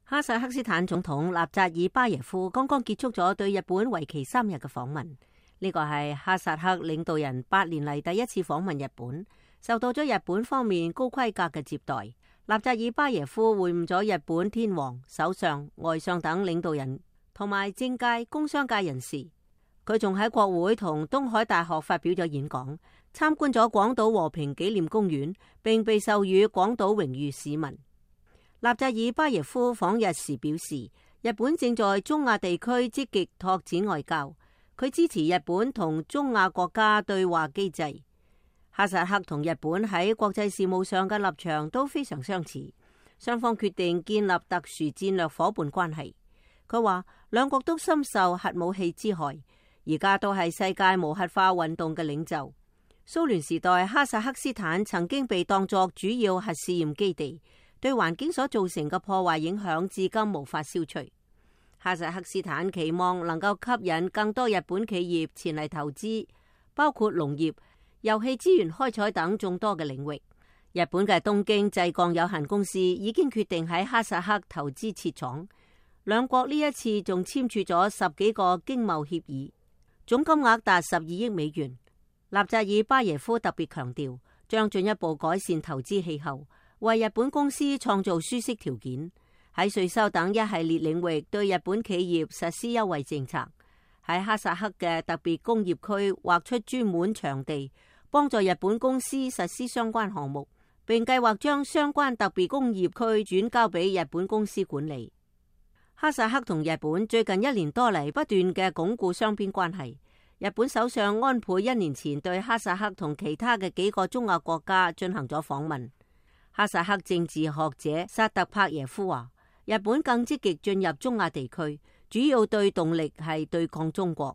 哈薩克斯坦總統納扎爾巴耶夫剛剛結束咗對日本為期3日嘅訪問，呢個係哈薩克領導人8年嚟第一次訪問日本，受到咗日本方面高規格嘅接待。納扎爾巴耶夫會晤咗日本天皇、首相、外相等領導人同埋政界、工商界人士。佢仲喺國會同東海大學發表咗演講，參觀咗廣島和平紀念公園，並被授予廣島榮譽市民。納扎爾巴耶夫訪日時表示，日本正在中亞地區積極拓展外交，佢支持日本同中亞國家對話機制。哈薩克同日本喺國際事務上嘅立場都非常相似，雙方決定建立特殊戰略夥伴關係。佢話兩國都深受核武器之害，而家都係世界無核化運動嘅領袖。蘇聯時代，哈薩克斯坦曾經被當作主要核試驗基地，對環境所造成嘅破壞影響至今無法消除。哈薩克斯坦期望能夠吸引更多日本企業前嚟投資，包括農業、油氣資源開採等眾多嘅領域。日本嘅東京製鋼有限公司已經決定喺哈薩克投資設廠，兩國呢一次仲簽署咗10幾個經貿協議，總金額達12億美元。納扎爾巴耶夫特別強調，將進一步改善投資氣候，為日本公司創造舒適條件，喺稅收等一系列領域對日本企業實施優惠政策，喺哈薩克嘅特別工業區劃出專門場地，幫助日本公司實施相關項目，並計劃將相關特別工業區轉交俾日本公司管理。哈薩克同日本最近1年多嚟不斷嘅鞏固雙邊關係。日本首相安倍1年前對哈薩克同其他嘅幾個中亞國家進行咗訪問。哈薩克政治學者薩特帕耶夫話，日本更積極進入中亞地區，主要對動力係對抗中國。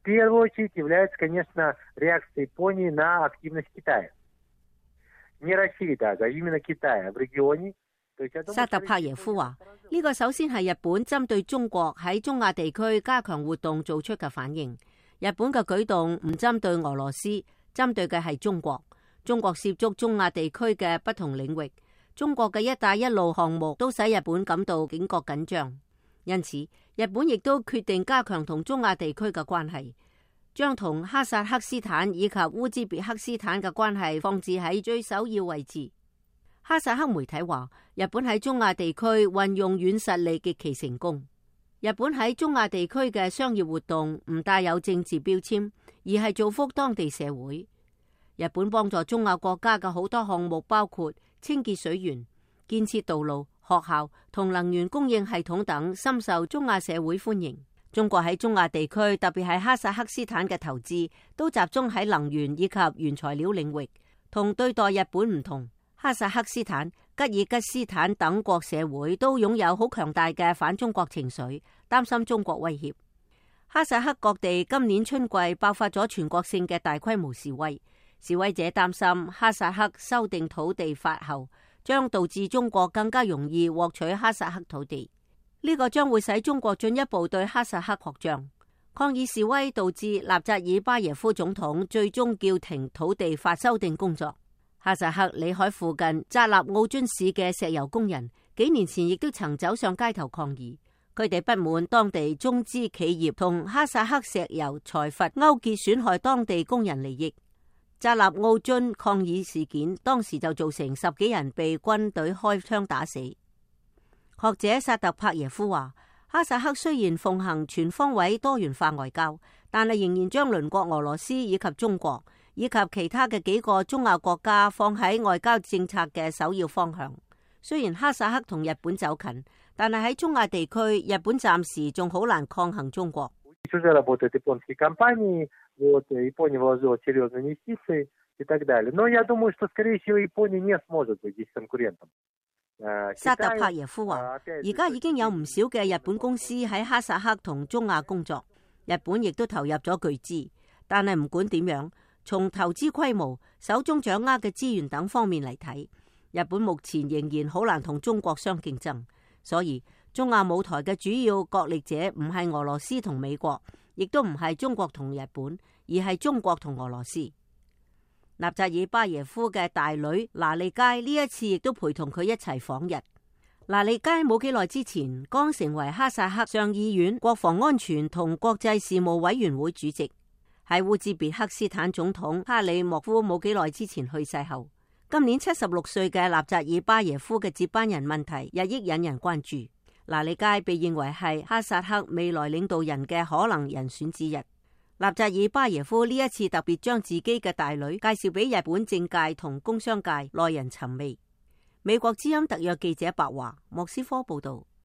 薩特帕耶夫話，呢個首先係日本針對中國喺中亞地區加強活動做出嘅反應。日本嘅舉動唔針對俄羅斯，針對嘅係中國。中國涉足中亞地區嘅不同領域，中國嘅一帶一路項目都使日本感到警覺緊張。因此，日本亦都決定加強同中亞地區嘅關係，將同哈薩克斯坦以及烏茲別克斯坦嘅關係放置喺最首要位置。哈薩克媒體話，日本喺中亞地區運用軟實力極其成功。日本喺中亞地區嘅商業活動唔帶有政治標籤，而係造福當地社會。日本幫助中亞國家嘅好多項目，包括清潔水源、建設道路、學校同能源供應系統等，深受中亞社會歡迎。中國喺中亞地區，特別係哈薩克斯坦嘅投資，都集中喺能源以及原材料領域。同對待日本唔同，哈薩克斯坦、吉爾吉斯坦等國社會都擁有好強大嘅反中國情緒，擔心中國威脅。哈薩克各地今年春季爆發咗全國性嘅大規模示威，示威者擔心哈薩克修訂土地法後，將導致中國更加容易獲取哈薩克土地，呢個將會使中國進一步對哈薩克擴張。抗議示威導致納扎爾巴耶夫總統最終叫停土地法修訂工作。哈薩克里海附近扎納奧津市嘅石油工人幾年前亦都曾走上街頭抗議，佢哋不滿當地中資企業同哈薩克石油財閥勾結，損害當地工人利益。扎納奧津抗議事件當時就造成10幾人被軍隊開槍打死。學者薩特帕耶夫話，哈薩克雖然奉行全方位多元化外交，但係仍然將鄰國俄羅斯以及中國以及其他嘅幾個中亞國家放喺外交政策嘅首要方向。雖然哈薩克同日本走近，但係喺中亞地區，日本暫時仲好難抗衡中國。薩特帕耶夫話，而家已經有唔少嘅日本公司喺哈薩克同中亞工作，日本亦都投入咗巨資，但係唔管點樣，從投資規模、手中掌握嘅資源等方面嚟睇，日本目前仍然好難同中國相競爭。所以中亞舞台嘅主要角力者唔係俄羅斯同美國，亦都唔係中國同日本，而係中國同俄羅斯。納扎爾巴耶夫嘅大女娜利佳呢一次亦都陪同佢一齊訪日。 拿利街冇幾耐之前剛成為哈薩克上議院國防安全同國際事務委員會主席。喺烏茲別克斯坦總統哈里莫夫冇幾耐之前去世後，今年76歲嘅納扎爾巴耶夫嘅接班人問題日益引人關注。拿利街被認為係哈薩克未來領導人嘅可能人選之一。納扎爾巴耶夫呢一次特別將自己嘅大女介紹俾日本政界同工商界，耐人尋味。美國之音特約記者白華莫斯科報道。